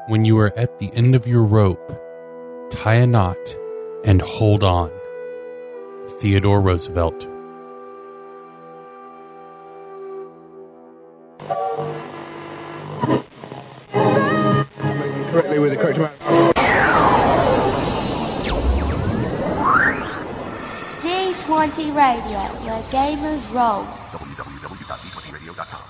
When you are at the end of your rope, tie a knot and hold on. Theodore Roosevelt. Correctly with the correct amount. D20 Radio, where gamers roll. www.d20radio.com.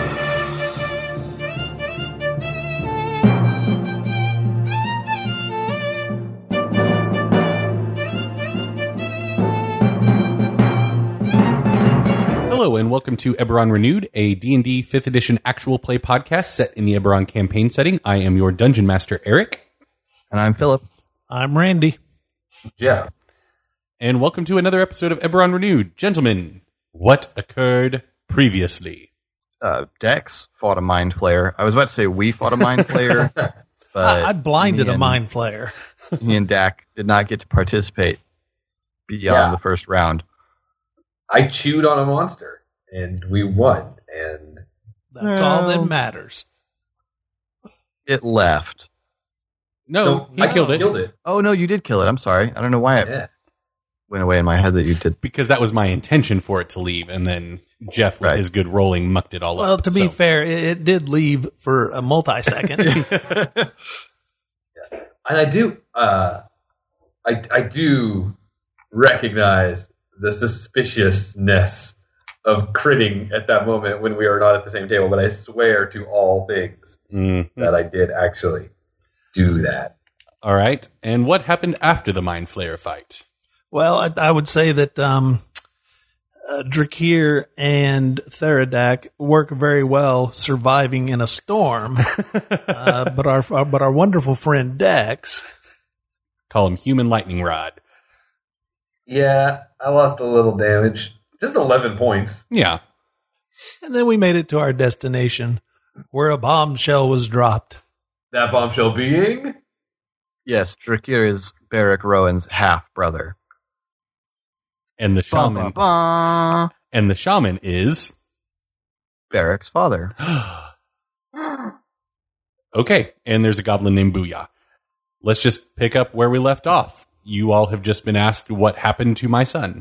Hello and welcome to Eberron Renewed, a D&D 5th edition actual play podcast set in the Eberron campaign setting. I am your Dungeon Master, Eric. And I'm Philip. I'm Randy. Yeah. And welcome to another episode of Eberron Renewed. Gentlemen, what occurred previously? Dex fought a mind flayer. I was about to say we fought a mind flayer, but I blinded a mind flayer. He and Dak did not get to participate beyond the first round. I chewed on a monster, and we won. And That's all that matters. It left. No, he killed it. Oh, no, you did kill it. I'm sorry. I don't know why it went away in my head that you did. Because that was my intention for it to leave, and then Jeff, with his good rolling, mucked it all up. Well, to be fair, it did leave for a multi-second. And I do, I do recognize the suspiciousness of critting at that moment when we are not at the same table, but I swear to all things that I did actually do that. All right. And what happened after the Mind Flayer fight? Well, I would say that Drakir and Theradak work very well surviving in a storm, but our wonderful friend Dex, call him Human Lightning Rod. Yeah, I lost a little damage. Just 11 points. Yeah. And then we made it to our destination, where a bombshell was dropped. That bombshell being? Yes, Drakir is Beric Rowan's half-brother. And the shaman. And the shaman is Beric's father. Okay, and there's a goblin named Booyah. Let's just pick up where we left off. You all have just been asked what happened to my son.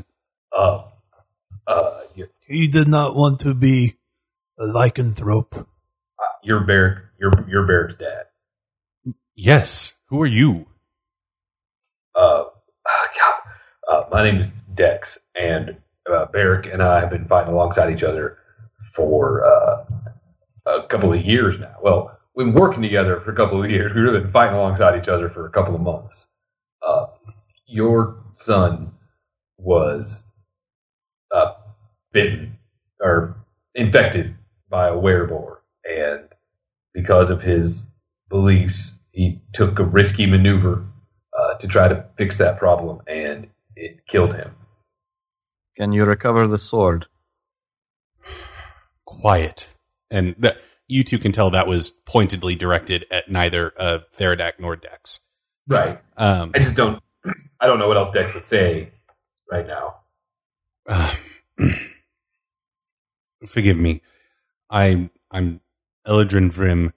He did not want to be a lycanthrope. You're Beric's dad. Yes. Who are you? My name is Dex, and Beric and I have been fighting alongside each other for a couple of years now. Well, we've been working together for a couple of years. We've been fighting alongside each other for a couple of months. Your son was bitten or infected by a wereboar, and because of his beliefs, he took a risky maneuver to try to fix that problem, and it killed him. Can you recover the sword? Quiet. And you two can tell that was pointedly directed at neither Theradak nor Dex. Right. I don't know what else Dex would say right now. Forgive me. I'm Eladrin Vrim.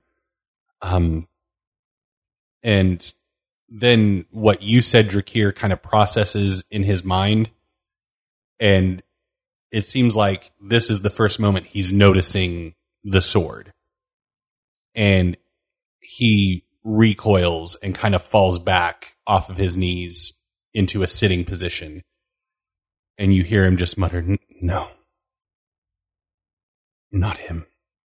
And then what you said, Drakir, kind of processes in his mind. And it seems like this is the first moment he's noticing the sword. And he recoils and kind of falls back off of his knees into a sitting position. And you hear him just mutter, "No. Not him."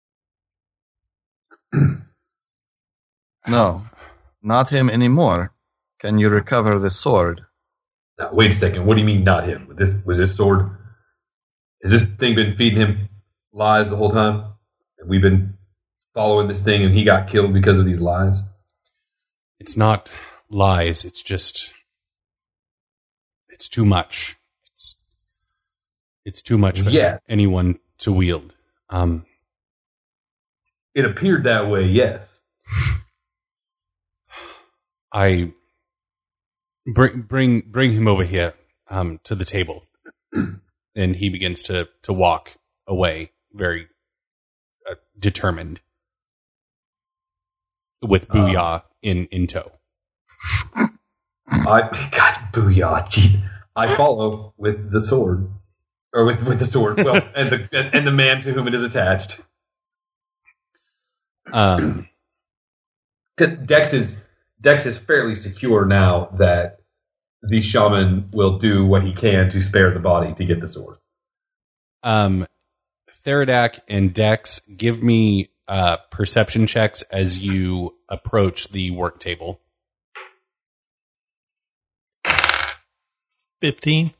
No, not him anymore. Can you recover the sword? Now, wait a second. What do you mean, not him? Was this sword? Has this thing been feeding him lies the whole time? Have we been following this thing and he got killed because of these lies? It's not lies. It's just, it's too much. It's too much for anyone to wield. It appeared that way, yes. I bring him over here to the table. And he begins to walk away, very determined. with Booyah in tow. God, booyah! Gee. I follow with the sword, or with the sword. Well, and the man to whom it is attached. Because Dex is fairly secure now that the shaman will do what he can to spare the body to get the sword. Theridac and Dex, give me perception checks as you approach the work table. 15.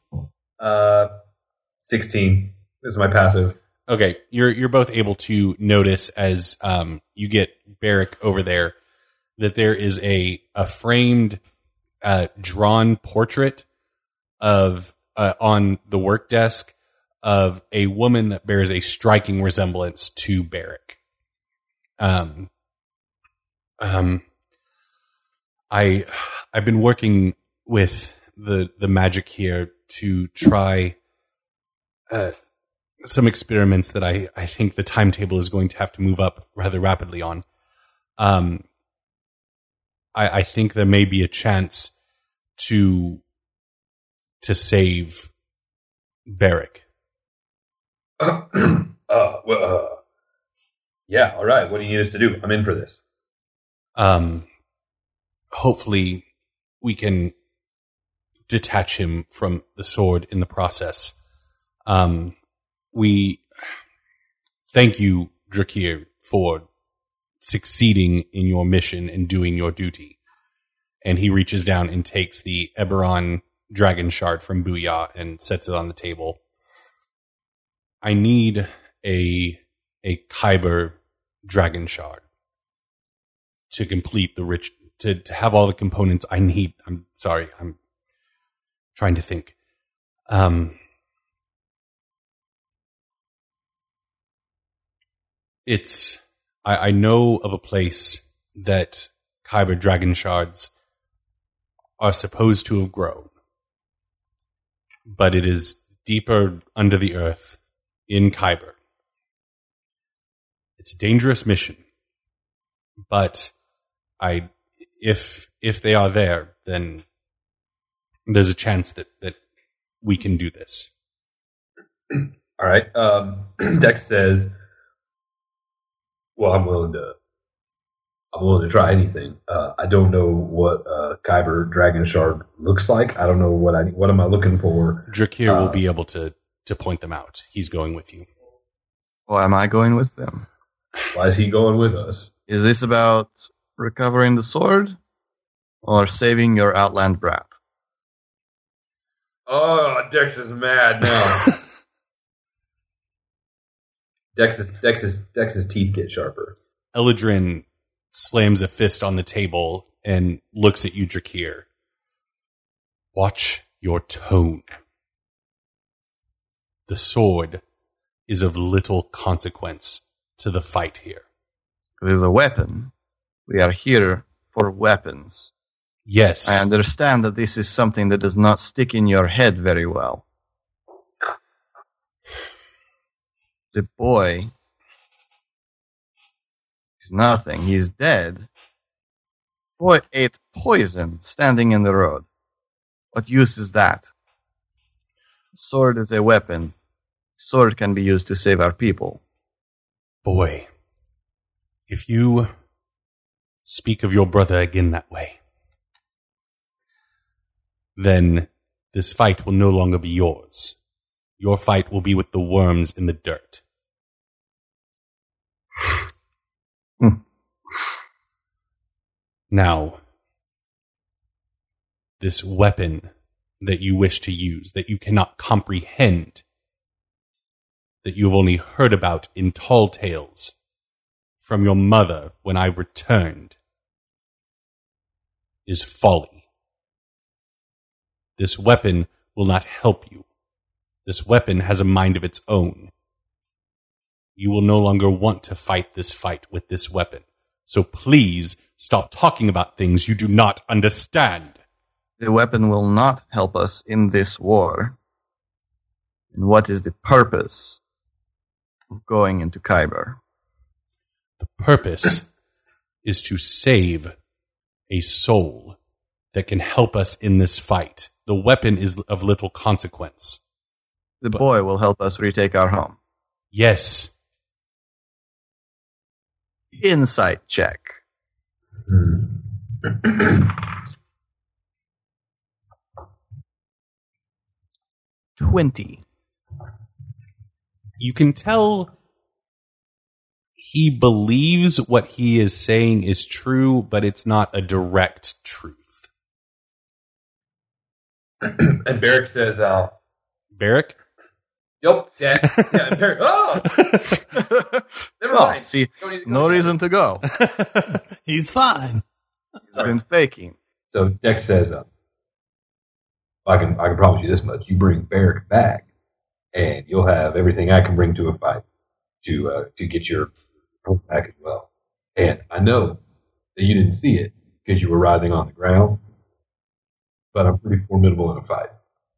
16 is my passive. Okay, you're both able to notice as you get Barrick over there that there is a framed drawn portrait of on the work desk of a woman that bears a striking resemblance to Barrick. I've been working with the magic here to try some experiments that I think the timetable is going to have to move up rather rapidly on. I think there may be a chance to save Barrick. Yeah, all right. What do you need us to do? I'm in for this. Hopefully we can detach him from the sword in the process. We thank you, Drakir, for succeeding in your mission and doing your duty. And he reaches down and takes the Eberron dragon shard from Booyah and sets it on the table. I need a Kyber dragon shard to complete the to have all the components I need. I'm sorry, I'm trying to think. I know of a place that Kyber dragon shards are supposed to have grown, but it is deeper under the earth in Kyber. It's a dangerous mission, but if they are there, then there's a chance that we can do this. All right. Dex says, "Well, I'm willing to try anything. I don't know what Kyber Dragon Shard looks like. I don't know what am I looking for." Drakir will be able to point them out. He's going with you. Why am I going with them? Why is he going with us? Is this about recovering the sword or saving your outland brat? Oh, Dex is mad now. Dex's teeth get sharper. Eladrin slams a fist on the table and looks at you, Drakir. Watch your tone. The sword is of little consequence to the fight here. It is a weapon. We are here for weapons. Yes. I understand that this is something that does not stick in your head very well. The boy is nothing. He is dead. Boy ate poison standing in the road. What use is that? The sword is a weapon. The sword can be used to save our people. Boy, if you speak of your brother again that way, then this fight will no longer be yours. Your fight will be with the worms in the dirt. Now, this weapon that you wish to use, that you cannot comprehend, that you have only heard about in tall tales from your mother when I returned, is folly. This weapon will not help you. This weapon has a mind of its own. You will no longer want to fight this fight with this weapon. So please stop talking about things you do not understand. The weapon will not help us in this war. And what is the purpose of going into Kyber? The purpose is to save a soul that can help us in this fight. The weapon is of little consequence. The boy will help us retake our home. Yes. Insight check. 20. You can tell he believes what he is saying is true, but it's not a direct truth. And Barrick says, Barrick? Yup, yeah, and Barrick, oh! Never Oh, mind. see, Don't need to go no there. reason to go. He's fine. He's been faking. So Dex says, I can promise you this much. You bring Barrick back, and you'll have everything I can bring to a fight to get your home back as well. And I know that you didn't see it because you were writhing on the ground, but I'm pretty formidable in a fight.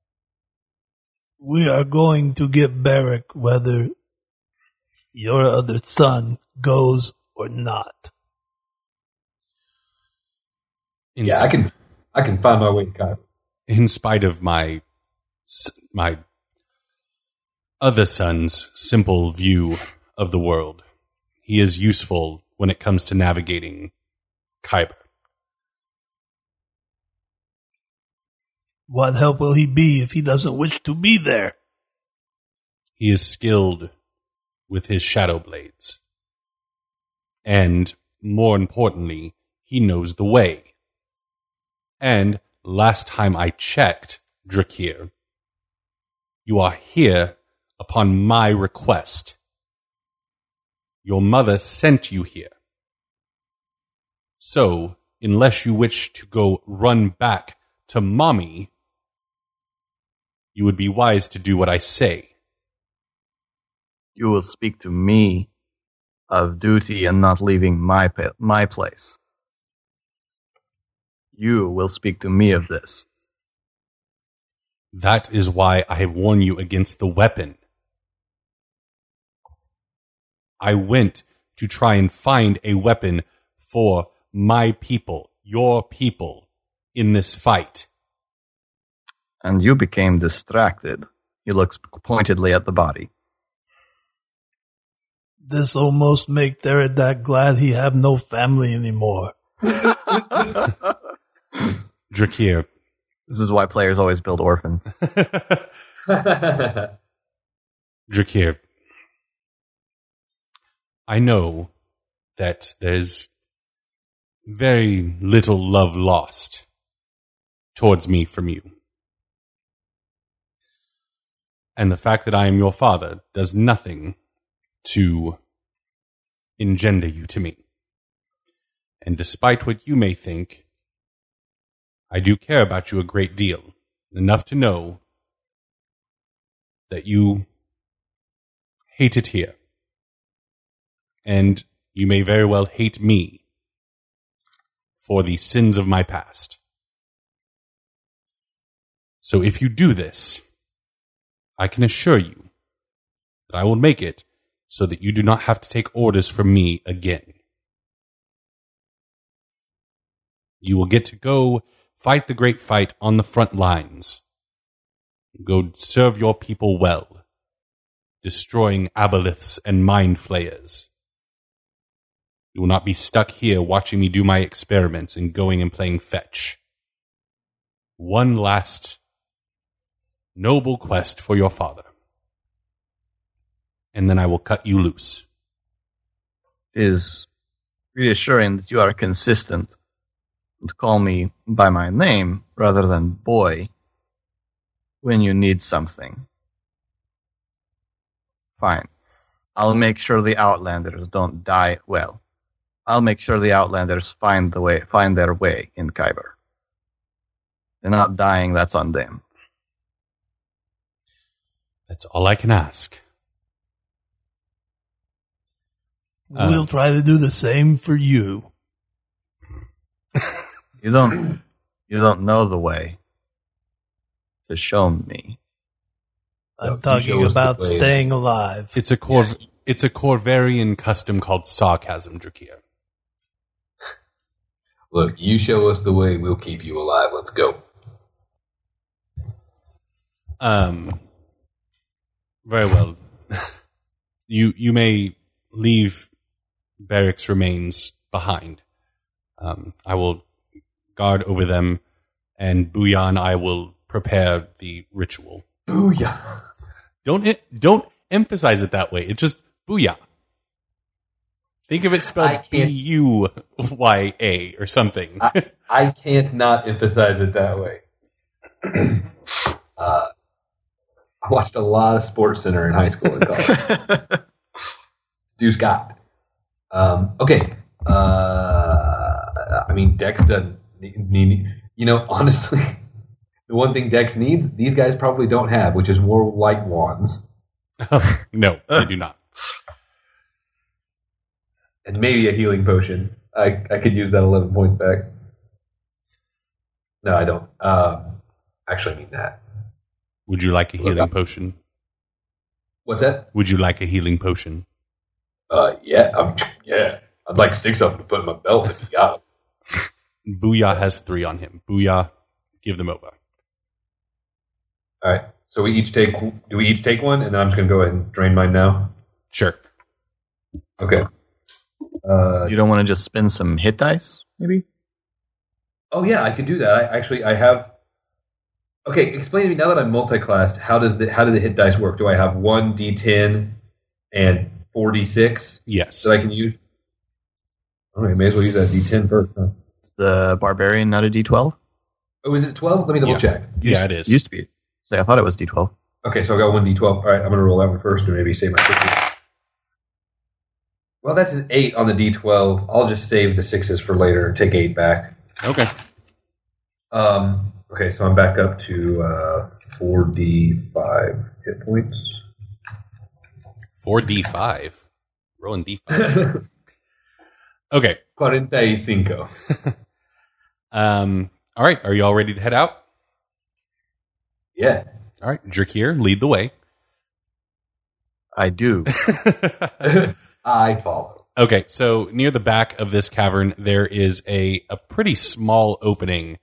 We are going to get Barrick whether your other son goes or not. Yeah, I can find my way to Kyber. In spite of my other son's simple view of the world, he is useful when it comes to navigating Kyber. What help will he be if he doesn't wish to be there? He is skilled with his shadow blades. And, more importantly, he knows the way. And, last time I checked, Drakir, you are here upon my request. Your mother sent you here. So, unless you wish to go run back to mommy, you would be wise to do what I say. You will speak to me of duty and not leaving my place. You will speak to me of this. That is why I warn you against the weapon. I went to try and find a weapon for my people, your people, in this fight. And you became distracted. He looks pointedly at the body. This almost make Theridak glad he have no family anymore. Drakir. This is why players always build orphans. Drakir. I know that there's very little love lost towards me from you. And the fact that I am your father does nothing to engender you to me. And despite what you may think, I do care about you a great deal, enough to know that you hate it here. And you may very well hate me for the sins of my past. So if you do this, I can assure you that I will make it so that you do not have to take orders from me again. You will get to go fight the great fight on the front lines. Go serve your people well, destroying aboliths and mind flayers. You will not be stuck here watching me do my experiments and going and playing fetch. One last noble quest for your father. And then I will cut you loose. It is reassuring that you are consistent and call me by my name rather than boy when you need something. Fine. I'll make sure the Outlanders don't die. Well, I'll make sure the Outlanders find their way in Kyber. They're not dying, that's on them. That's all I can ask. We'll try to do the same for you. You don't know the way to show me. I'm You talking show us about the way. staying alive. It's a Corvarian custom called sarcasm, Drakir. Look, you show us the way, we'll keep you alive. Let's go. Very well. You may leave Beric's remains behind. I will guard over them, and Booyah and I will prepare the ritual. Booyah. Don't emphasize it that way. It's just Booyah. Think of it spelled B-U-Y-A or something. I can't not emphasize it that way. I watched a lot of Sports Center in high school and college. Stu Scott. Okay. I mean, Dex doesn't need, honestly, the one thing Dex needs, these guys probably don't have, which is more light wands. No, they do not. And maybe a healing potion. I could use that 11 points back. No, I don't. Actually, I mean that. Would you like a healing potion? What's that? Would you like a healing potion? Yeah. Yeah. I'd like 6 of them to put in my belt if you got them. Booyah has 3 on him. Booyah, give them over. All right. So do we each take one? And then I'm just going to go ahead and drain mine now? Sure. Okay. You don't want to just spin some hit dice, maybe? Oh, yeah, I could do that. I have... Okay, explain to me, now that I'm multi-classed, how do the hit dice work? Do I have 1 D10 and 4 D6? Yes. That I can use? All right, may as well use that D10 first, huh? Is the Barbarian not a D12? Oh, is it 12? Let me double check. Yeah, it is. Used to be. So I thought it was D12. Okay, so I got 1 D12. All right, I'm going to roll that one first and maybe save my 6s. Well, that's an 8 on the D12. I'll just save the 6s for later and take 8 back. Okay. Okay, so I'm back up to 4d5 hit points. 4d5. Rolling d5. Okay. 45. All right. Are you all ready to head out? Yeah. All right. Drakir, lead the way. I do. I follow. Okay. So near the back of this cavern, there is a pretty small opening.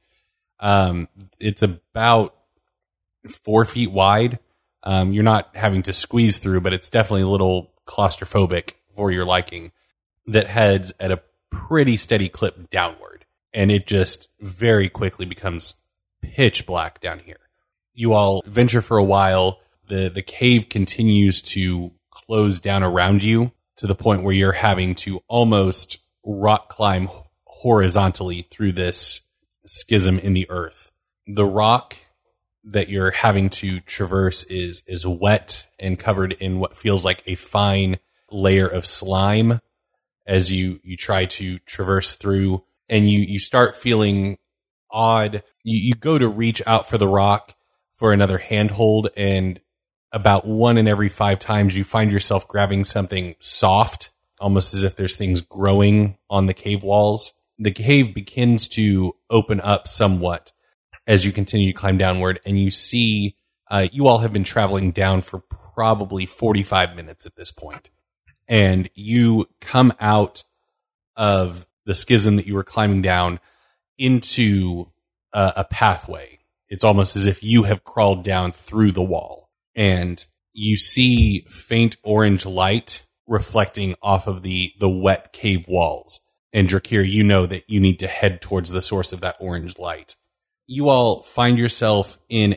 It's about 4 feet wide. You're not having to squeeze through, but it's definitely a little claustrophobic for your liking, that heads at a pretty steady clip downward. And it just very quickly becomes pitch black down here. You all venture for a while. The cave continues to close down around you to the point where you're having to almost rock climb horizontally through this schism in the earth. The rock that you're having to traverse is wet and covered in what feels like a fine layer of slime as you try to traverse through, and you start feeling odd. You go to reach out for the rock for another handhold, and about 1 in every 5 times you find yourself grabbing something soft, almost as if there's things growing on the cave walls. The cave begins to open up somewhat as you continue to climb downward, and you see you all have been traveling down for probably 45 minutes at this point. And you come out of the schism that you were climbing down into a pathway. It's almost as if you have crawled down through the wall. And you see faint orange light reflecting off of the wet cave walls. And Drakir, you know that you need to head towards the source of that orange light. You all find yourself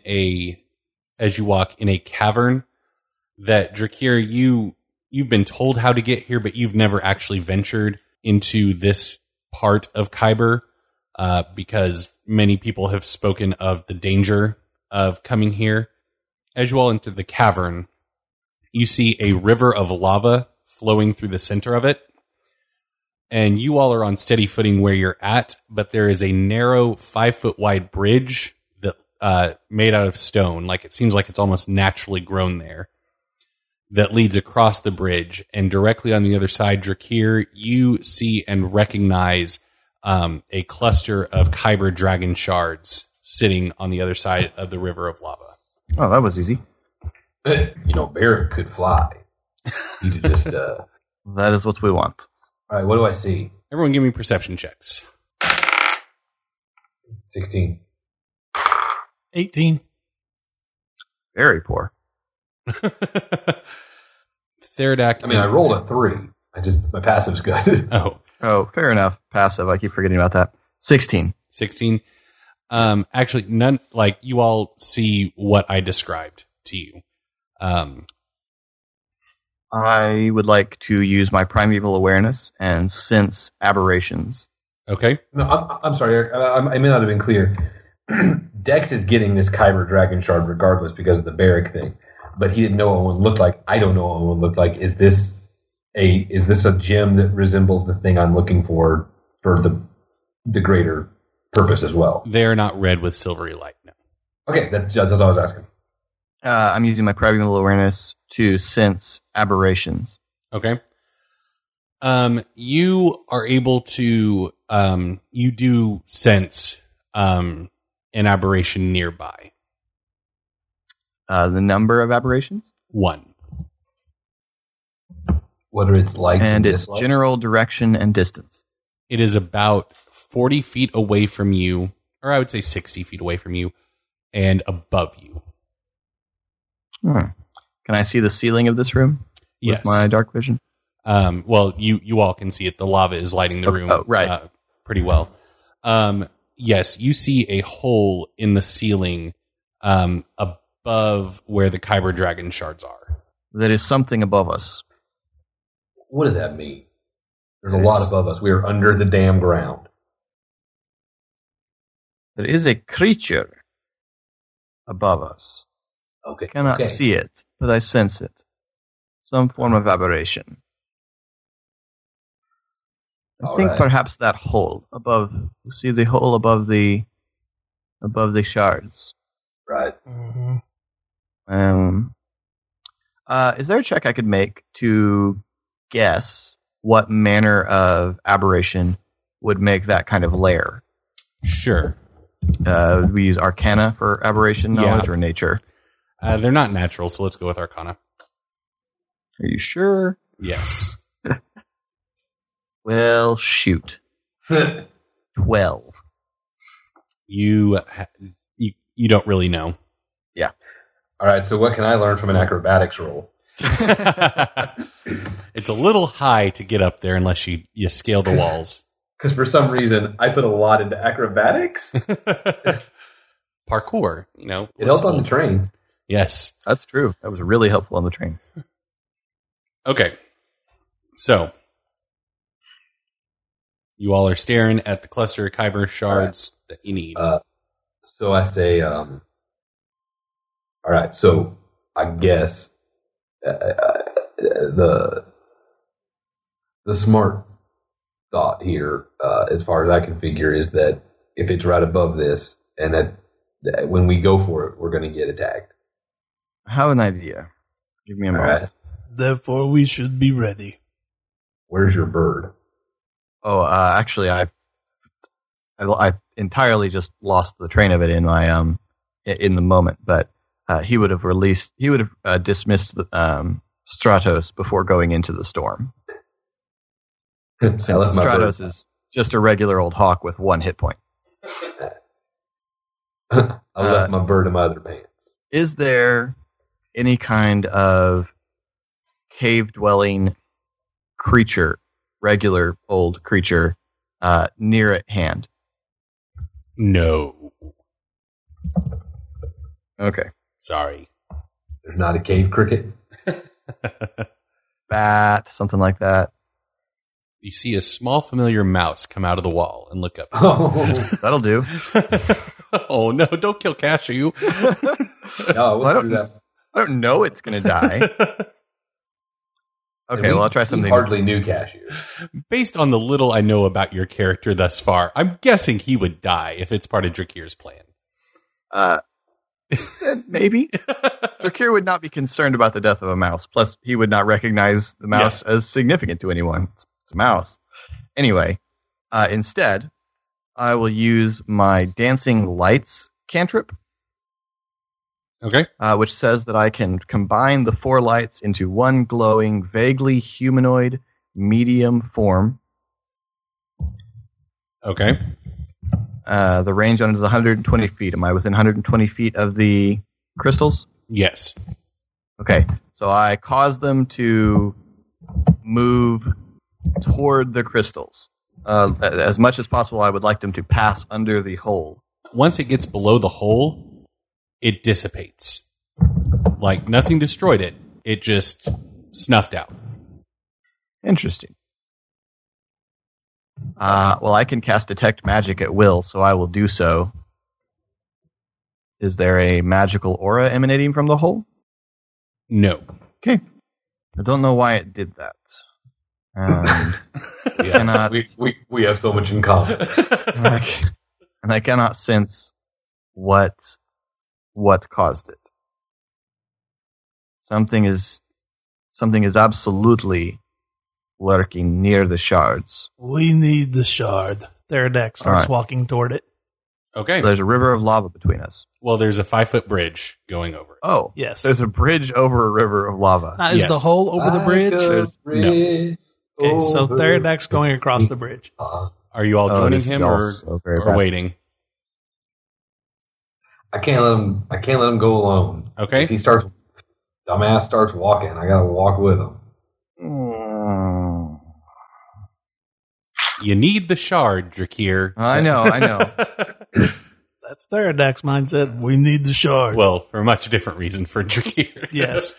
as you walk in a cavern that, Drakir, you've been told how to get here, but you've never actually ventured into this part of Khyber, because many people have spoken of the danger of coming here. As you all enter the cavern, you see a river of lava flowing through the center of it. And you all are on steady footing where you're at, but there is a narrow 5-foot wide bridge that made out of stone. Like, it seems like it's almost naturally grown there, that leads across the bridge. And directly on the other side, Drakir, you see and recognize a cluster of Khyber dragon shards sitting on the other side of the river of lava. Oh, that was easy. Barrett could fly. You could just... That is what we want. All right, what do I see? Everyone give me perception checks. 16. 18. Very poor. Theradak. I mean, I rolled a 3. My passive's good. Oh, fair enough. Passive. I keep forgetting about that. 16. 16. Actually, none. Like you all see what I described to you. I would like to use my primeval awareness and sense aberrations. Okay. No, I'm sorry, Eric. I may not have been clear. Dex is getting this Kyber Dragon Shard regardless because of the Barrack thing, but he didn't know what one looked like. I don't know what one looked like. Is this a gem that resembles the thing I'm looking for the greater purpose as well? They're not red with silvery light. No. Okay, that's what I was asking. I'm using my primeval awareness to sense aberrations. Okay. You are able to, you do sense, an aberration nearby. The number of aberrations? 1. What are its likes And its dislikes? general direction and distance. It is about 40 feet away from you, or I would say 60 feet away from you, and above you. Can I see the ceiling of this room? Yes. With my dark vision? Well, you all can see it. The lava is lighting the room right. Pretty well. Yes, you see a hole in the ceiling above where the Kyber Dragon shards are. There is something above us. What does that mean? There's a lot above us. We are under the damn ground. There is a creature above us. Okay. I cannot see it, but I sense it. Some form of aberration. I think perhaps that hole above. You see the hole above the shards. Right. Mm-hmm. Is there a check I could make to guess what manner of aberration would make that kind of lair? Sure. We use Arcana for aberration knowledge or nature. They're not natural, so let's go with Arcana. Are you sure? Yes. Well, shoot. 12. You don't really know. Yeah. All right, so what can I learn from an acrobatics roll? It's a little high to get up there unless you scale the walls. Because for some reason, I put a lot into acrobatics. Parkour, It helped on the train. Yes. That's true. That was really helpful on the train. Okay. So, you all are staring at the cluster of Kyber shards that you need. So I say, all right, so I guess the smart thought here, as far as I can figure, is that if it's right above this, and that when we go for it, we're going to get attacked. I have an idea. Give me a moment. Right. Therefore, we should be ready. Where's your bird? Oh, actually, I entirely just lost the train of it in my in the moment. But he would have dismissed the, Stratos before going into the storm. So Stratos is just a regular old hawk with 1 hit point. I left my bird in my other pants. Is there any kind of cave-dwelling creature, regular old creature, near at hand? No. Okay. Sorry. There's not a cave cricket? Bat, something like that. You see a small familiar mouse come out of the wall and look up. Oh, That'll do. Oh no, don't kill Cashew. no, Well, I don't know it's going to die. Okay, well, I'll try something. We hardly knew Cashew. Based on the little I know about your character thus far, I'm guessing he would die if it's part of Drakir's plan. Maybe. Drakir would not be concerned about the death of a mouse. Plus, he would not recognize the mouse as significant to anyone. It's a mouse. Anyway, instead, I will use my Dancing Lights cantrip. Okay. Which says that I can combine the 4 lights into one glowing, vaguely humanoid medium form. Okay. The range on it is 120 feet. Am I within 120 feet of the crystals? Yes. Okay, so I cause them to move toward the crystals. As much as possible, I would like them to pass under the hole. Once it gets below the hole, it dissipates. Like nothing destroyed it. It just snuffed out. Interesting. Well, I can cast Detect Magic at will, so I will do so. Is there a magical aura emanating from the hole? No. Okay. I don't know why it did that. And cannot, we have so much in common. and I cannot sense what caused it. Something is absolutely lurking near the shards. We need the shard. Theradak starts right. walking toward it. Okay. There's a river of lava between us. Well, there's a 5-foot bridge going over it. Oh, Yes. There's a bridge over a river of lava. Is Yes. the hole over the bridge? Okay, so Theradak's going across the bridge. Are you all Oh, joining this him is or also very bad. waiting? I can't let him go alone. Okay. If he starts, dumbass starts walking, I gotta walk with him. You need the shard, Drakir. I know. That's Theradak's mindset. We need the shard. Well, for a much different reason for Drakir. Yes.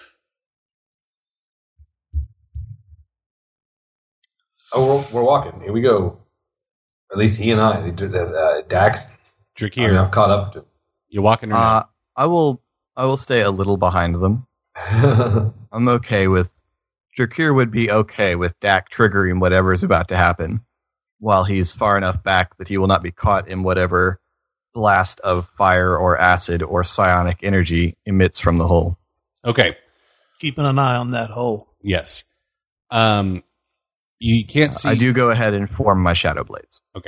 Oh, we're walking. Here we go. At least he and I. Dax. Drakir, I've caught up to. you walking or not? I will stay a little behind them. I'm okay with... Drakir would be okay with Dak triggering whatever is about to happen while he's far enough back that he will not be caught in whatever blast of fire or acid or psionic energy emits from the hole. Okay. Keeping an eye on that hole. Yes. You can't see. I do go ahead and form my Shadow Blades. Okay.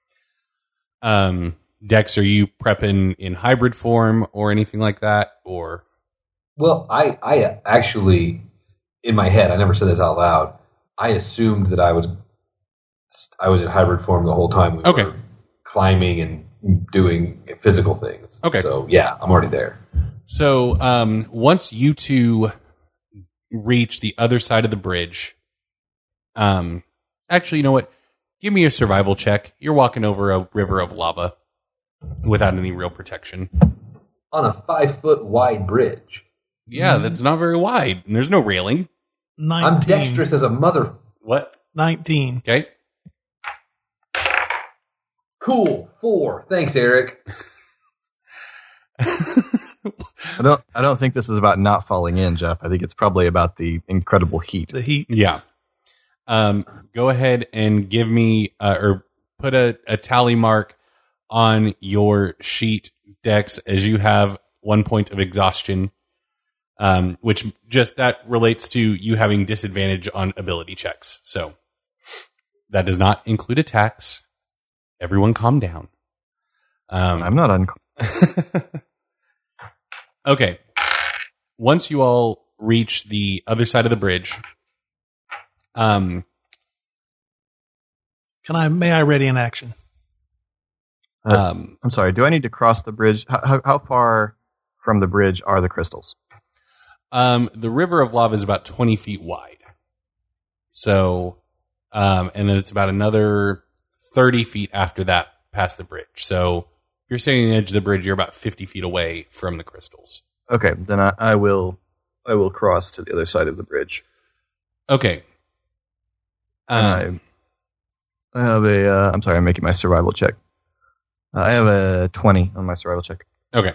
Dex, are you prepping in hybrid form or anything like that? Or Well, I actually, in my head, I never said this out loud. I assumed that I was in hybrid form the whole time we Okay. were climbing and doing physical things. Okay. So yeah, I'm already there. so once you two reach the other side of the bridge, actually, you know what? Give me a survival check. You're walking over a river of lava without any real protection. On a 5-foot wide bridge. Yeah, that's not very wide, and there's no railing. 19. I'm dexterous as a mother. What? 19. Okay. Cool. 4. Thanks, Eric. I don't think this is about not falling in, Jeff. I think it's probably about the incredible heat. The heat. Yeah. Go ahead and give me or put a tally mark on your sheet, Dex, as you have 1 point of exhaustion, which just that relates to you having disadvantage on ability checks. So that does not include attacks. Everyone calm down. I'm not Okay. Once you all reach the other side of the bridge, May I ready an action? I'm sorry. Do I need to cross the bridge? How far from the bridge are the crystals? the river of lava is about 20 feet wide. So, and then it's about another 30 feet after that past the bridge. So if you're standing on the edge of the bridge, you're about 50 feet away from the crystals. Okay, then I will cross to the other side of the bridge. Okay. I have a. I'm sorry, I'm making my survival check. I have a 20 on my survival check. Okay.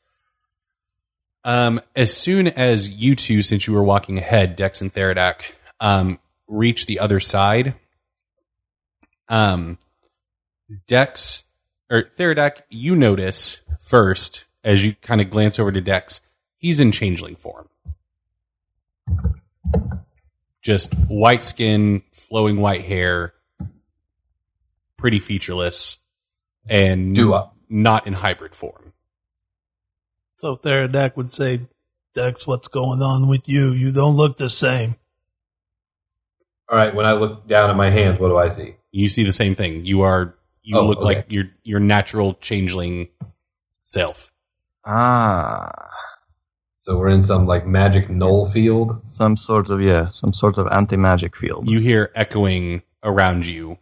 As soon as you two, since you were walking ahead, Dex and Theradak, reach the other side, Dex or Theradak, you notice first as you kind of glance over to Dex, he's in changeling form. Just white skin, flowing white hair, pretty featureless, and not in hybrid form. So Theradak would say, Dex, what's going on with you? You don't look the same. All right, when I look down at my hands, what do I see? You see the same thing. You are You look like your natural changeling self. Ah. So we're in some like magic null field. Some sort of anti-magic field. You hear echoing around you.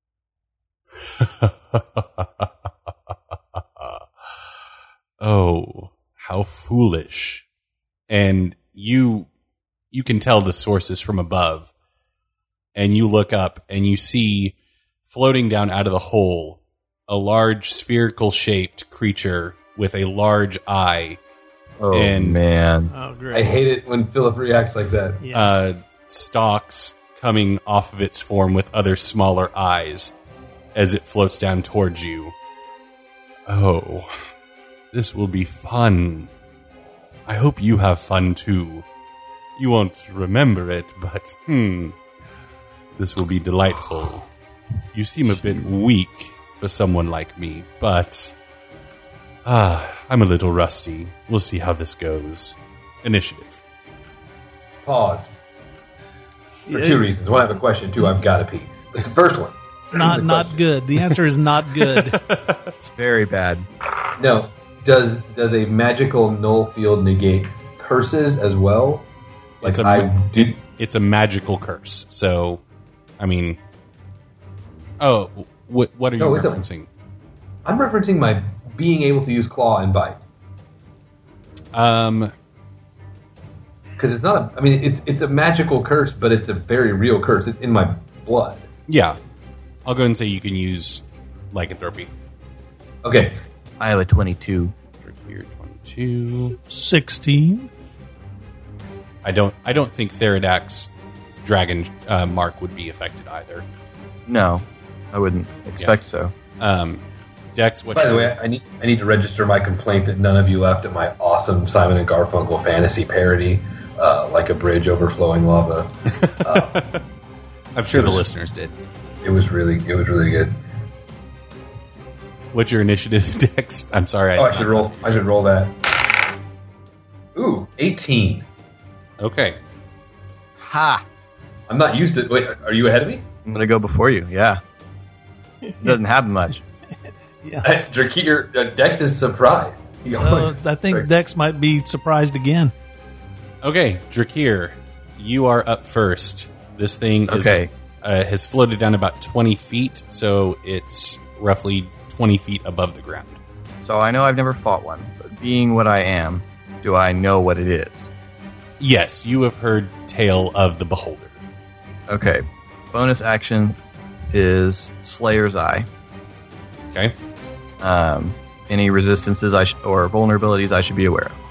Oh, how foolish. And you can tell the source is from above. And you look up and you see floating down out of the hole a large spherical shaped creature with a large eye. Oh, and man. Oh, great. I hate it when Philip reacts like that. Yeah. Stalks coming off of its form with other smaller eyes as it floats down towards you. Oh, this will be fun. I hope you have fun too. You won't remember it, but this will be delightful. You seem a bit weak for someone like me, but I'm a little rusty. We'll see how this goes. Initiative. Pause. For two reasons. One, I have a question. Two, I've got to pee. But the first one. Not good. The answer is not good. It's very bad. No. Does a magical null field negate curses as well? Like It's a magical curse. So, I mean... Oh, what are you referencing? I'm referencing my being able to use claw and bite. Because it's not it's a magical curse, but it's a very real curse. It's in my blood. Yeah. I'll go ahead and say you can use lycanthropy. Okay. I have a 22. Here, 22. 16. I don't think Therodac's dragon mark would be affected either. No, I wouldn't expect so. Dex, By the way, I need to register my complaint that none of you laughed at my awesome Simon and Garfunkel fantasy parody, like a bridge overflowing lava. I'm sure the listeners did. It was really good. What's your initiative, Dex? I'm sorry. I should roll that. Ooh, 18. Okay. Ha! I'm not used to. Wait, are you ahead of me? I'm going to go before you, yeah. It doesn't happen much. Yeah. Drakir, Dex is surprised. I think Dex might be surprised again. Okay, Drakir, you are up first. This thing has floated down about 20 feet, so it's roughly 20 feet above the ground. So I know I've never fought one, but being what I am, do I know what it is? Yes, you have heard tale of the Beholder. Okay. Bonus action is Slayer's Eye. Okay. Any resistances or vulnerabilities I should be aware of.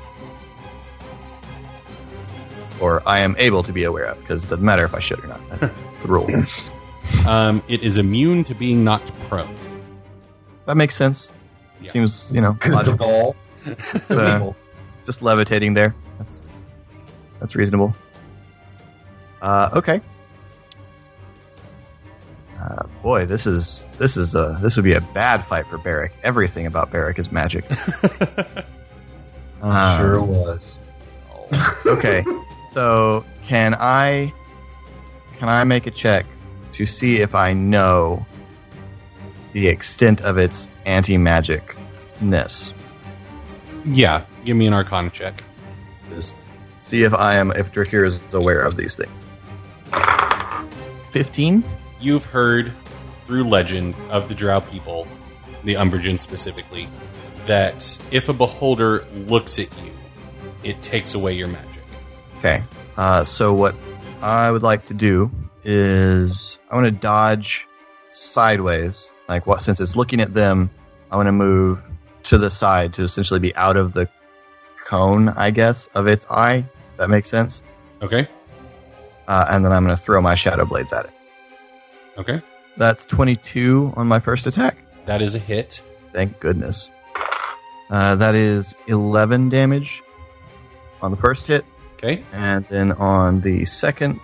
Or I am able to be aware of, because it doesn't matter if I should or not. That's the rule. It is immune to being knocked prone. That makes sense. Yeah. Seems, Because it's a ball. It's, just levitating there. That's reasonable. Okay. Boy, this would be a bad fight for Barrick. Everything about Barrick is magic. Sure was. Okay, so can I make a check to see if I know the extent of its anti-magicness? Yeah, give me an Arcana check. Just see if Drakir is aware of these things. 15? You've heard through legend of the Drow people, the Umbrians specifically, that if a beholder looks at you, it takes away your magic. Okay. So what I would like to do is I want to dodge sideways. Since it's looking at them, I want to move to the side to essentially be out of the cone, I guess, of its eye. That makes sense. Okay. And then I'm going to throw my shadow blades at it. Okay. That's 22 on my first attack. That is a hit. Thank goodness. That is 11 damage on the first hit. Okay. And then on the second,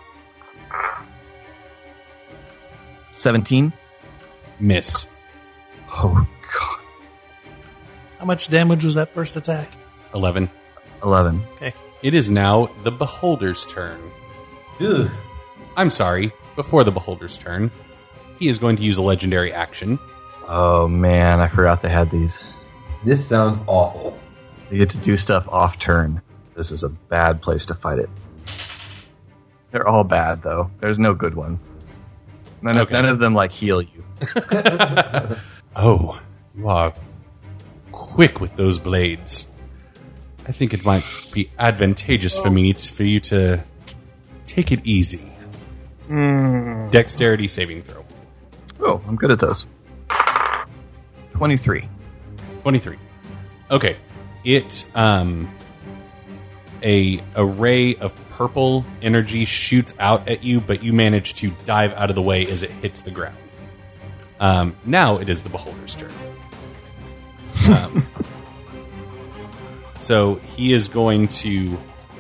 17. Miss. Oh, God. How much damage was that first attack? 11. 11. Okay. It is now the Beholder's turn. Ugh. I'm sorry, before the Beholder's turn, he is going to use a legendary action Oh man, I forgot they had these. This sounds awful. You get to do stuff off turn. This is a bad place to fight it. They're all bad though. There's no good ones. None of them like heal you. Oh, you are quick with those blades. I think it might be advantageous for you to take it easy. Dexterity saving throw. Oh, I'm good at those. 23. 23. Okay. It a ray of purple energy shoots out at you, but you manage to dive out of the way as it hits the ground. Now it is the beholder's turn. So he is going to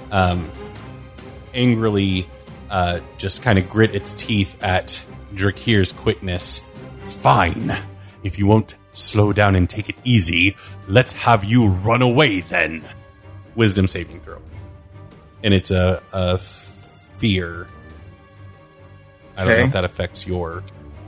angrily just kind of grit its teeth at Drakir's quickness. Fine. If you won't slow down and take it easy, let's have you run away then. Wisdom saving throw. And it's a fear. I don't know if that affects your...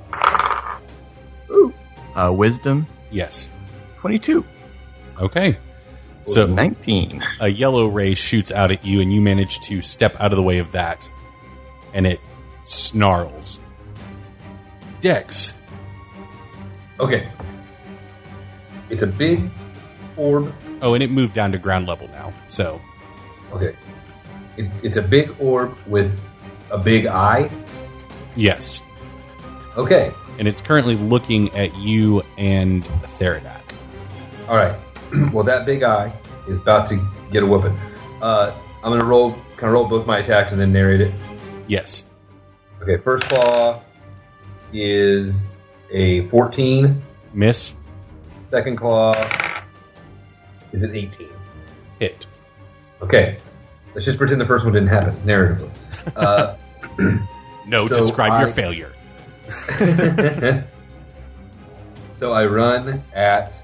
Ooh. Wisdom? Yes. 22. Okay. So 19. A yellow ray shoots out at you, and you manage to step out of the way of that. And it snarls. Dex. Okay. It's a big orb. Oh, and it moved down to ground level now. So. Okay. It's a big orb with a big eye? Yes. Okay. And it's currently looking at you and Theradak. All right. Well, that big eye is about to get a whooping. I'm going to roll both my attacks and then narrate it? Yes. Okay, first claw is a 14. Miss. Second claw is an 18. Hit. Okay. Let's just pretend the first one didn't happen, narratively. No, so describe your failure. So I run at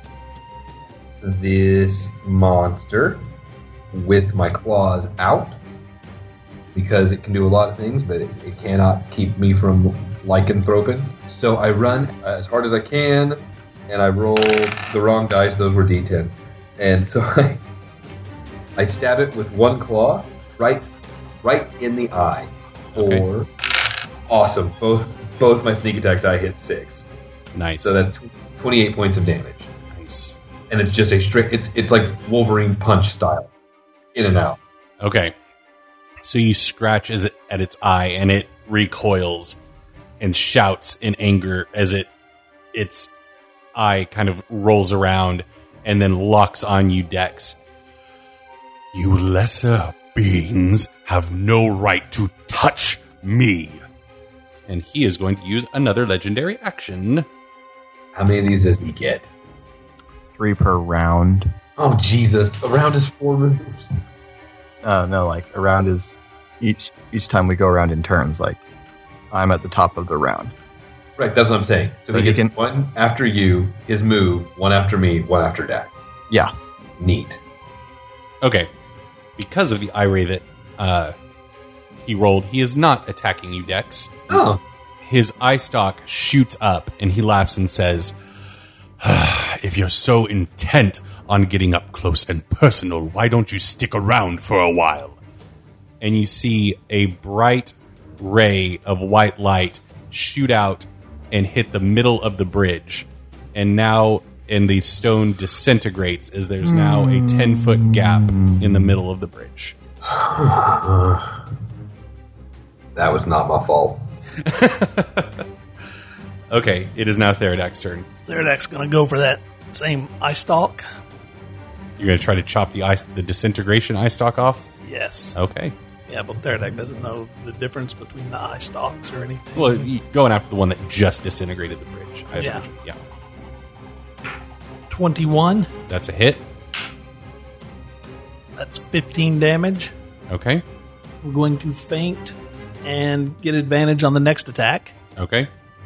this monster with my claws out because it can do a lot of things, but it cannot keep me from lycanthroping. So I run as hard as I can, and I rolled the wrong dice. Those were D10. And so I stab it with one claw right in the eye. Okay. Awesome. Both my sneak attack die hit 6. Nice. So that's 28 points of damage. Nice. And it's just a strict. It's like Wolverine punch style, in and out. Okay. So you scratch at its eye, and it recoils and shouts in anger as its eye kind of rolls around and then locks on you, Dex. You lesser beings have no right to touch me. And he is going to use another legendary action. How many of these does he get? 3 per round. Oh, Jesus. A round is 4 moves. No, like a round is each time we go around in turns, like I'm at the top of the round. Right, that's what I'm saying. So he gets one after you, his move, one after me, one after Dak. Yeah. Neat. Okay. Because of the eye ray that he rolled, he is not attacking you, Dex. Oh. His eye stalk shoots up, and he laughs and says, if you're so intent on getting up close and personal, why don't you stick around for a while? And you see a bright ray of white light shoot out and hit the middle of the bridge. And now, the stone disintegrates as there's now a 10-foot gap in the middle of the bridge. That was not my fault. Okay, it is now Theradak's turn. Theradak's going to go for that same eye stalk. You're going to try to chop the disintegration eye stalk off? Yes. Okay. Yeah, but Theradak doesn't know the difference between the eye stalks or anything. Well, you're going after the one that just disintegrated the bridge. I imagine. Yeah. 21. That's a hit. That's 15 damage. Okay. I'm going to feint and get advantage on the next attack. Okay.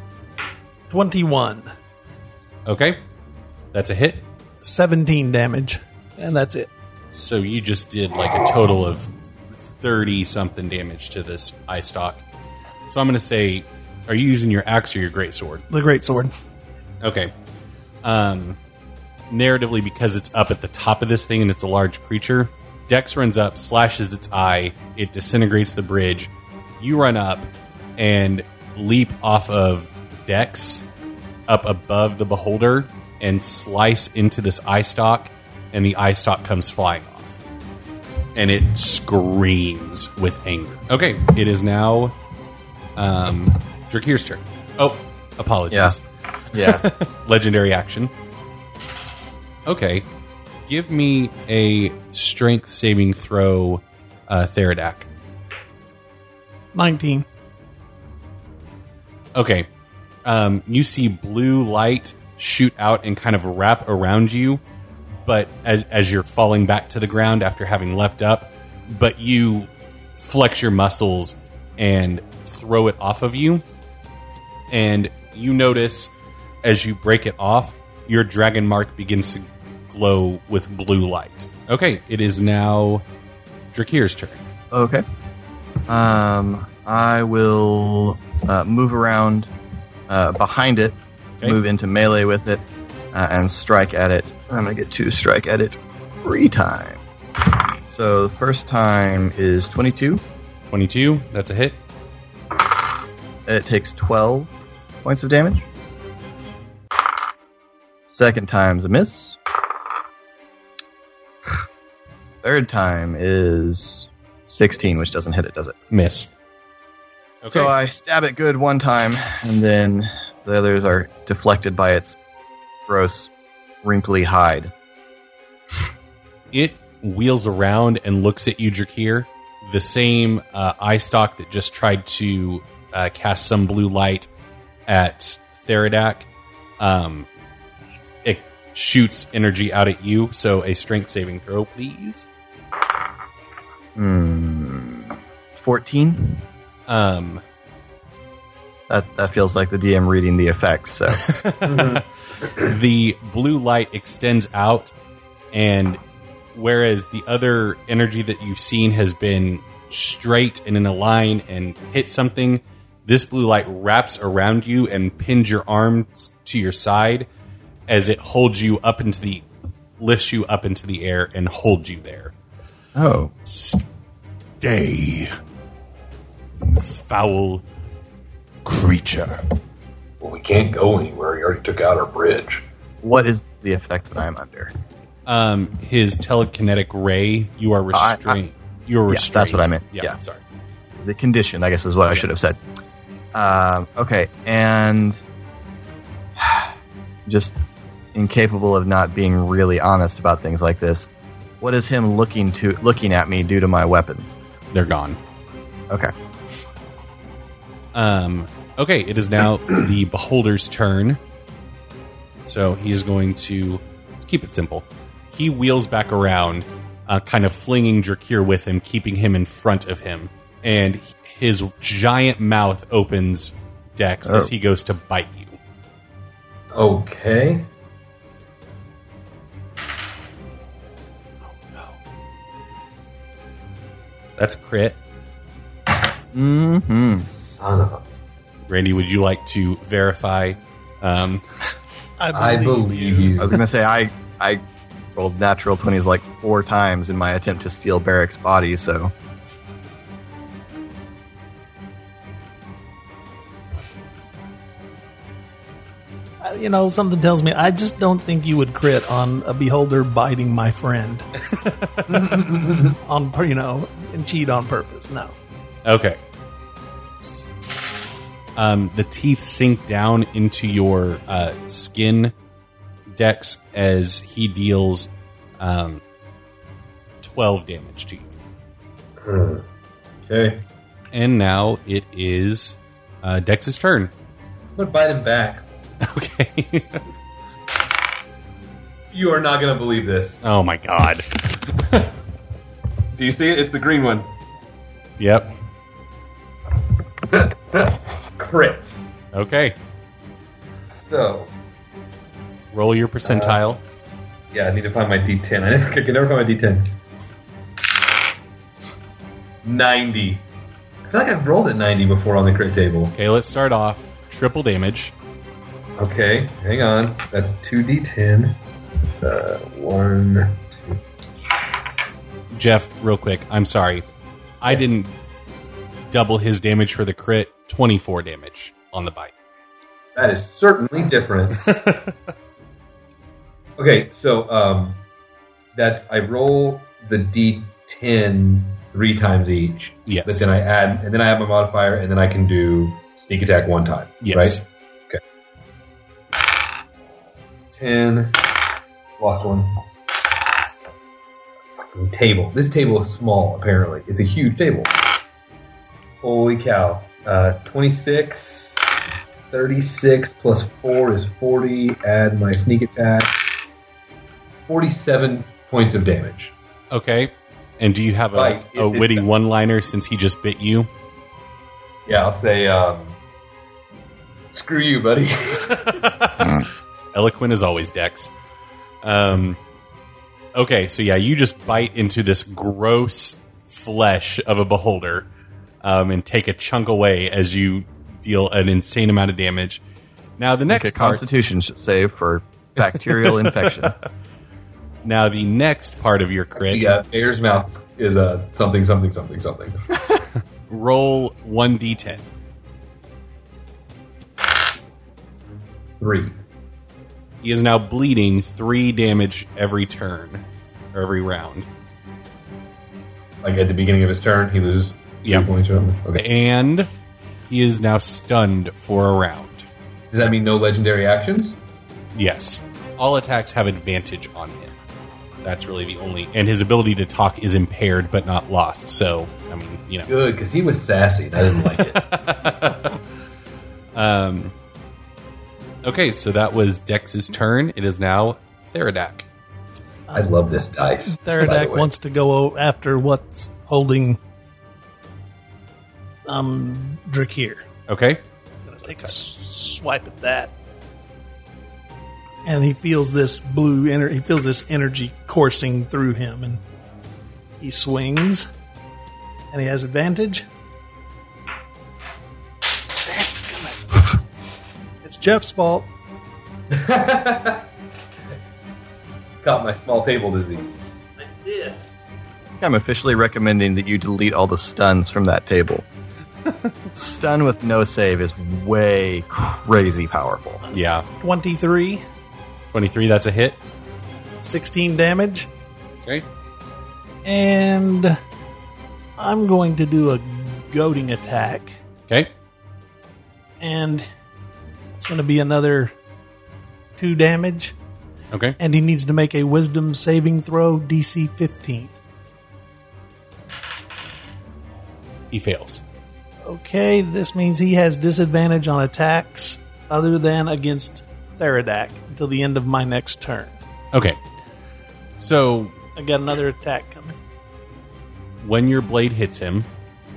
21. Okay. That's a hit. 17 damage. And that's it. So you just did like a total of 30-something damage to this eye stalk. So I'm going to say, are you using your axe or your greatsword? The greatsword. Okay. narratively, because it's up at the top of this thing and it's a large creature, Dex runs up, slashes its eye, it disintegrates the bridge. You run up and leap off of Dex up above the beholder and slice into this eye stalk, and the eye stalk comes flying off. And it screams with anger. Okay, it is now Drakir's turn. Oh, apologies. Yeah. Legendary action. Okay. Give me a strength saving throw, Theridak. 19. Okay. You see blue light shoot out and kind of wrap around you, but as you're falling back to the ground after having leapt up, but you flex your muscles and throw it off of you, and you notice as you break it off, your dragon mark begins to glow with blue light. Okay, it is now Drakir's turn. Okay. I will move around behind it, Okay. move into melee with it, and strike at it. I'm going to get to strike at it 3 times. So the first time is 22. 22, that's a hit. It takes 12 points of damage. Second time's a miss. Third time is 16, which doesn't hit it, does it? Miss. Okay. So I stab it good one time, and then the others are deflected by its gross, wrinkly hide. It wheels around and looks at you, Drakir. The same eye stalk that just tried to cast some blue light at Theridak. It shoots energy out at you, so a strength saving throw, please. 14? That feels like the DM reading the effect, so. The blue light extends out, and whereas the other energy that you've seen has been straight and in a line and hit something, this blue light wraps around you and pins your arms to your side as it holds you up lifts you up into the air and holds you there. Oh. Stay, foul creature. Well, we can't go anywhere. He already took out our bridge. What is the effect that I'm under? His telekinetic ray. You are restrained. You are restrained. That's what I meant. Yeah. Yeah. Sorry. The condition, I guess, is what I should have said. Okay, and just incapable of not being really honest about things like this. What is him looking at me due to my weapons? They're gone. Okay. Okay, it is now the beholder's turn. So he is going to... Let's keep it simple. He wheels back around, kind of flinging Drakir with him, keeping him in front of him. And his giant mouth opens, Dex, as he goes to bite you. Okay. That's a crit. Mm-hmm. Son of a... Randy, would you like to verify? I believe you. I was going to say, I rolled natural 20s like 4 times in my attempt to steal Barrick's body, so... Something tells me I just don't think you would crit on a beholder biting my friend. And cheat on purpose. No. Okay. The teeth sink down into your skin, Dex, as he deals 12 damage to you. Okay. And now it is Dex's turn. I'm going to bite him back. Okay. You are not going to believe this. Oh my god. Do you see it? It's the green one. Yep. Crit. Okay. So, Roll your percentile. yeah, I need to find my D10. I can never find my D10. 90. I feel like I've rolled at 90 before on the crit table. Okay, let's start off. Triple damage. Okay, hang on. That's 2d10. 1, 2. Jeff, real quick, I'm sorry. I didn't double his damage for the crit. 24 damage on the bite. That is certainly different. Okay, so that's I roll the d10 3 times each. Yes. But then I add my modifier, and then I can do sneak attack 1 time. Yes. Right? Okay. 10. Lost one. Fucking table. This table is small, apparently. It's a huge table. Holy cow. 26, 36 plus 4 is 40. Add my sneak attack. 47 points of damage. Okay. And do you have a witty one-liner since he just bit you? Yeah, I'll say, screw you, buddy. Eloquent as always, Dex. Okay, so yeah, you just bite into this gross flesh of a beholder and take a chunk away as you deal an insane amount of damage. Now, the next part... Constitution save for bacterial infection. Now, the next part of your crit... Yeah, Bear's mouth is a something. Roll 1d10. 3. He is now bleeding 3 damage every turn, or every round. Like at the beginning of his turn, he loses 3 points or something? Okay. And he is now stunned for a round. Does that mean no legendary actions? Yes. All attacks have advantage on him. That's really the only... And his ability to talk is impaired but not lost. So, I mean, you know. Good, because he was sassy and I didn't like it. Okay, so that was Dex's turn. It is now Theradak. I love this dice. Theradak wants to go after what's holding Drakir. Okay. Gonna take a swipe at that. And he feels this blue energy. He feels this energy coursing through him, and he swings, and he has advantage. Damn, come on. It's Jeff's fault. Caught my small table disease. I did. I'm officially recommending that you delete all the stuns from that table. Stun with no save is way crazy powerful. Yeah. 23. 23, that's a hit. 16 damage. Okay. And I'm going to do a goading attack. Okay. And it's going to be another 2 damage. Okay. And he needs to make a wisdom saving throw, DC 15. He fails. Okay, this means he has disadvantage on attacks other than against Theradak until the end of my next turn. Okay. So... I got another attack coming. When your blade hits him,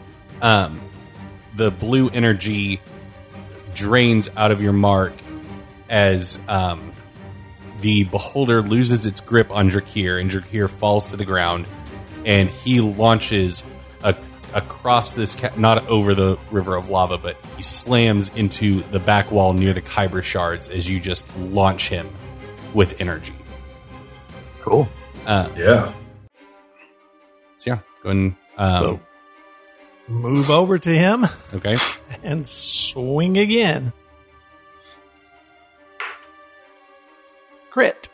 the blue energy drains out of your mark as the beholder loses its grip on Drakir, and Drakir falls to the ground, and he launches across this, not over the river of lava, but he slams into the back wall near the Kyber shards as you just launch him with energy. Cool. Yeah. So yeah, go and So move over to him okay. and swing again. Crit.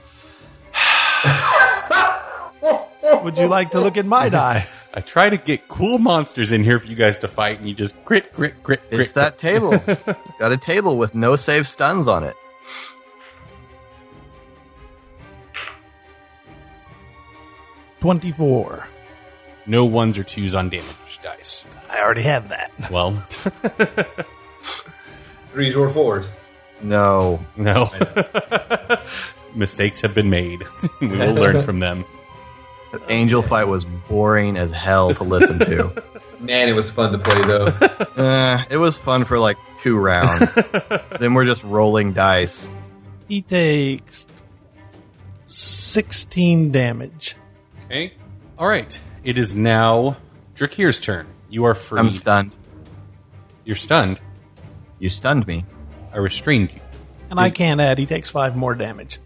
Would you like to look at my die? I try to get cool monsters in here for you guys to fight, and you just crit. It's that table. Got a table with no save stuns on it. $24. No 1s or 2s on damage dice. I already have that. Well, 3s or 4s. No. no. Mistakes have been made. We will learn from them. The angel fight was boring as hell to listen to. Man, it was fun to play, though. It was fun for like 2 rounds. Then we're just rolling dice. He takes 16 damage. Okay. All right. It is now Drakir's turn. You are free. I'm stunned. You're stunned. You stunned me. I restrained you. And I can't add. He takes 5 more damage.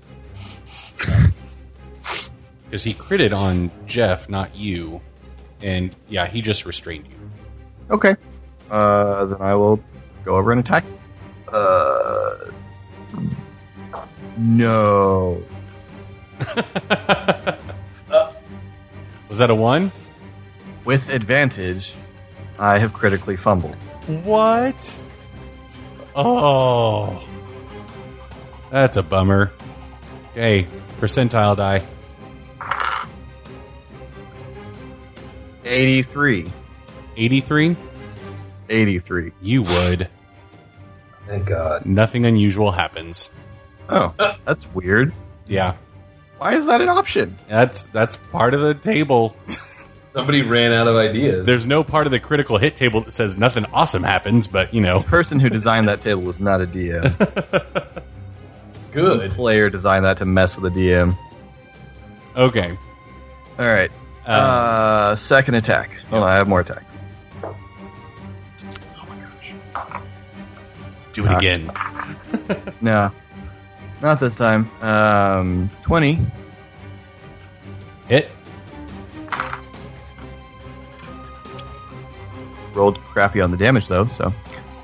Because he critted on Jeff, not you. And, yeah, he just restrained you. Okay. Then I will go over and attack. No. Was that a 1? With advantage, I have critically fumbled. What? Oh. That's a bummer. Okay, percentile die. 83. 83? 83. You would. Thank God. Nothing unusual happens. Oh, that's weird. Yeah, Why is that an option? that's part of the table. Somebody ran out of ideas. There's no part of the critical hit table that says nothing awesome happens, but, you know. The person who designed that table was not a DM. Good. The player designed that to mess with a DM. Okay. All right. Second attack. Hold on, I have more attacks. Do it again. No, not this time. 20. Hit. Rolled crappy on the damage though, so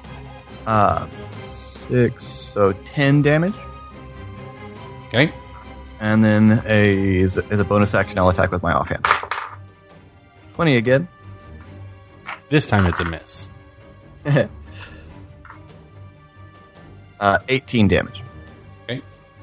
6, so 10 damage, Okay. and then as a bonus action, I'll attack with my offhand. 20 again. This time it's a miss. 18 damage. Okay.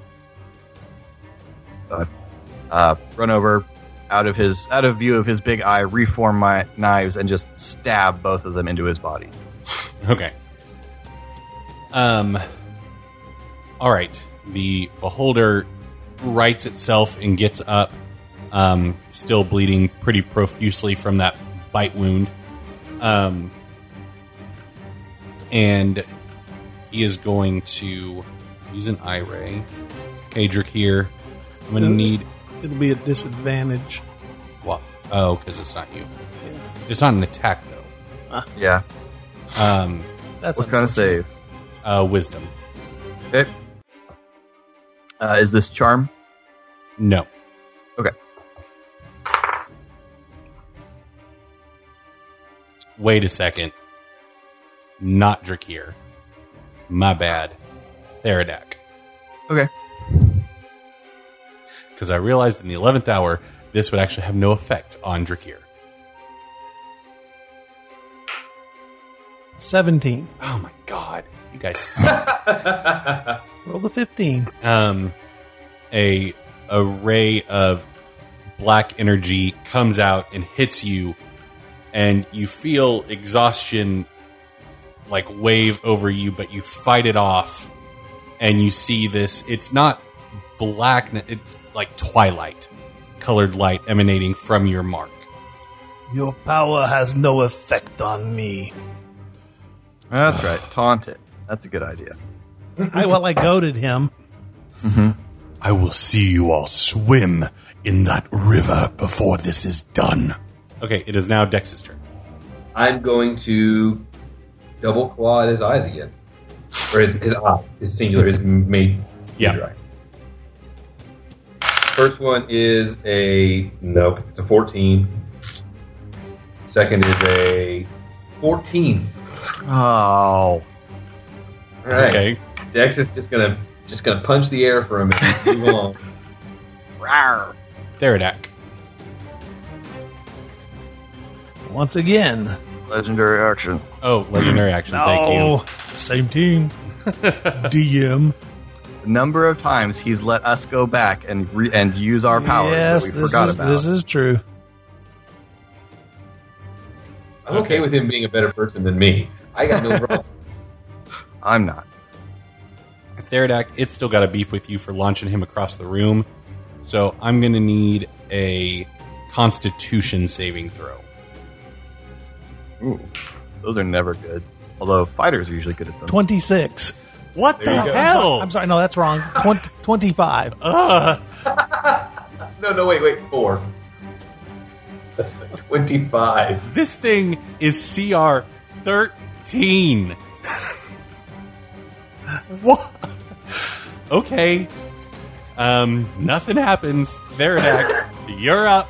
Run over, out of view of his big eye, reform my knives and just stab both of them into his body. Okay. All right. The beholder rights itself and gets up, still bleeding pretty profusely from that bite wound. And he is going to use an eye ray. Okay, Drakir, I'm going to need... It'll be a disadvantage. What? Oh, because it's not you. It's not an attack, though. Yeah. That's What kind of save? Wisdom. Okay. Is this charm? No. Okay. Wait a second. Not Drakir. My bad. Theradak. Okay. Because I realized in the 11th hour, this would actually have no effect on Drakir. 17. Oh my god. You guys suck. Roll the 15. A ray of black energy comes out and hits you, and you feel exhaustion like wave over you, but you fight it off, and you see this. It's not black, it's like twilight colored light emanating from your mark. Your power has no effect on me. That's right. Taunt it. That's a good idea. I goaded him. I will see you all swim in that river before this is done. Okay, it is now Dex's turn. I'm going to double claw at his eyes again. Or his eye. His singular, his mate. Yeah. First one is it's a 14. Second is a 14. Oh. All right. Okay. Dex is just gonna punch the air for a minute. Move along. Rawr. Theradak. Once again. Legendary action. Oh, legendary action. Thank you. Oh, same team. DM. The number of times he's let us go back and use our powers Yes, that we forgot about. This is true. I'm okay with him being a better person than me. I got no problem. I'm not. Theradak, it's still got a beef with you for launching him across the room. So I'm going to need a Constitution saving throw. Ooh, those are never good. Although fighters are usually good at them. 26. What There you the go. hell? I'm sorry, no, that's wrong. 25. No, wait. 4. 25. This thing is CR 13. What? Okay. Nothing happens. Theradak, you're up.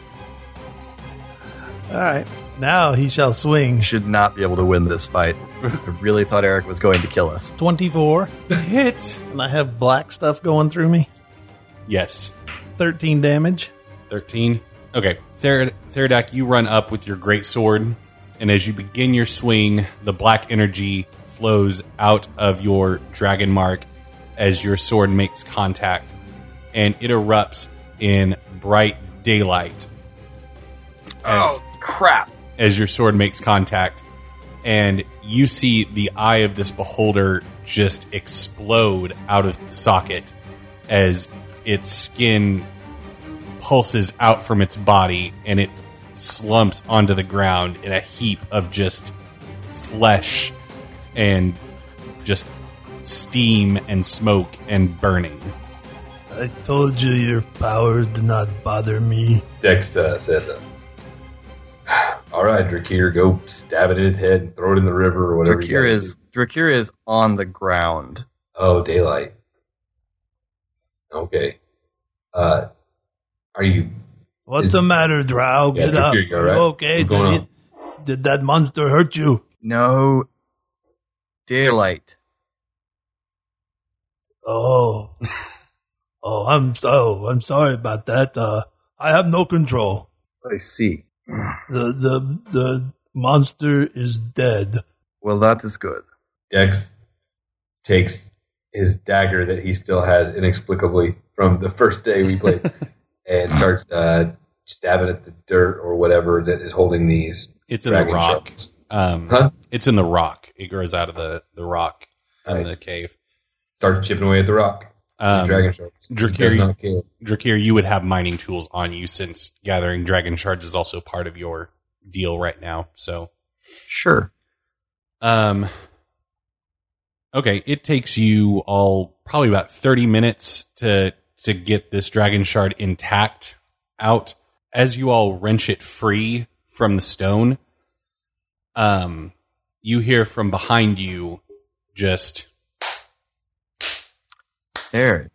All right. Now he shall swing. Should not be able to win this fight. I really thought Eric was going to kill us. 24. Hit. And I have black stuff going through me. Yes. 13 damage. 13. Okay. Theradak, you run up with your great sword, and as you begin your swing, the black energy flows out of your dragon mark as your sword makes contact, and it erupts in bright daylight. Oh, crap. As your sword makes contact, and you see the eye of this beholder just explode out of the socket as its skin pulses out from its body, and it slumps onto the ground in a heap of just flesh and just steam and smoke and burning. I told you your power did not bother me. Dex says that. All right, Drakir, go stab it in its head and throw it in the river or whatever. Drakir is on the ground. Oh, daylight. Okay. Are you... What's the matter, Drow? Yeah, Get up. Drakir, you all right? Okay, What's going on? did that monster hurt you? No. Daylight. Oh. I'm sorry about that. I have no control. I see. The monster is dead. Well, that is good. Dex takes his dagger that he still has inexplicably from the first day we played and starts stabbing at the dirt or whatever that is holding these. It's in the rock. It's in the rock. It grows out of the rock in the cave. Starts chipping away at the rock. Dragon shards. Drakir, you would have mining tools on you since gathering dragon shards is also part of your deal right now. So, sure. Okay, it takes you all probably about 30 minutes to get this dragon shard intact out. As you all wrench it free from the stone, you hear from behind you just... There.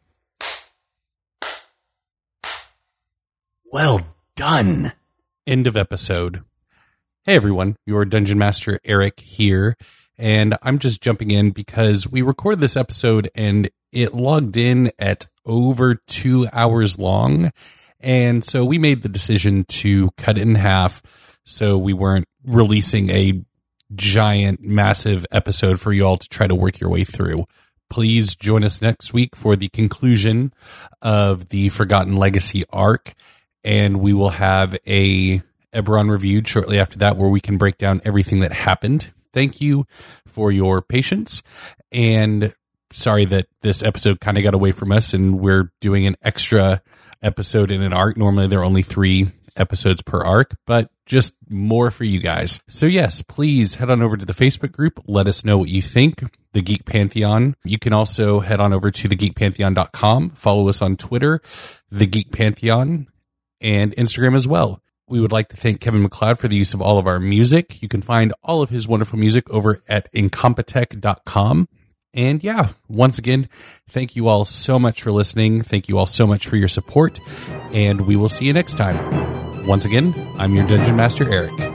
Well done. End of episode. Hey everyone, your Dungeon Master Eric here, and I'm just jumping in because we recorded this episode and it logged in at over 2 hours long, and so we made the decision to cut it in half so we weren't releasing a giant, massive episode for you all to try to work your way through. Please join us next week for the conclusion of the Forgotten Legacy arc, and we will have a Eberron reviewed shortly after that where we can break down everything that happened. Thank you for your patience, and sorry that this episode kind of got away from us and we're doing an extra episode in an arc. Normally there are only 3 episodes per arc, but just more for you guys. So yes, please head on over to the Facebook group. Let us know what you think. The Geek Pantheon. You can also head on over to thegeekpantheon.com. Follow us on Twitter, The Geek Pantheon, and Instagram as well. We would like to thank Kevin MacLeod for the use of all of our music. You can find all of his wonderful music over at incompetech.com. And yeah, once again, thank you all so much for listening. Thank you all so much for your support, and we will see you next time. Once again, I'm your Dungeon Master, Eric.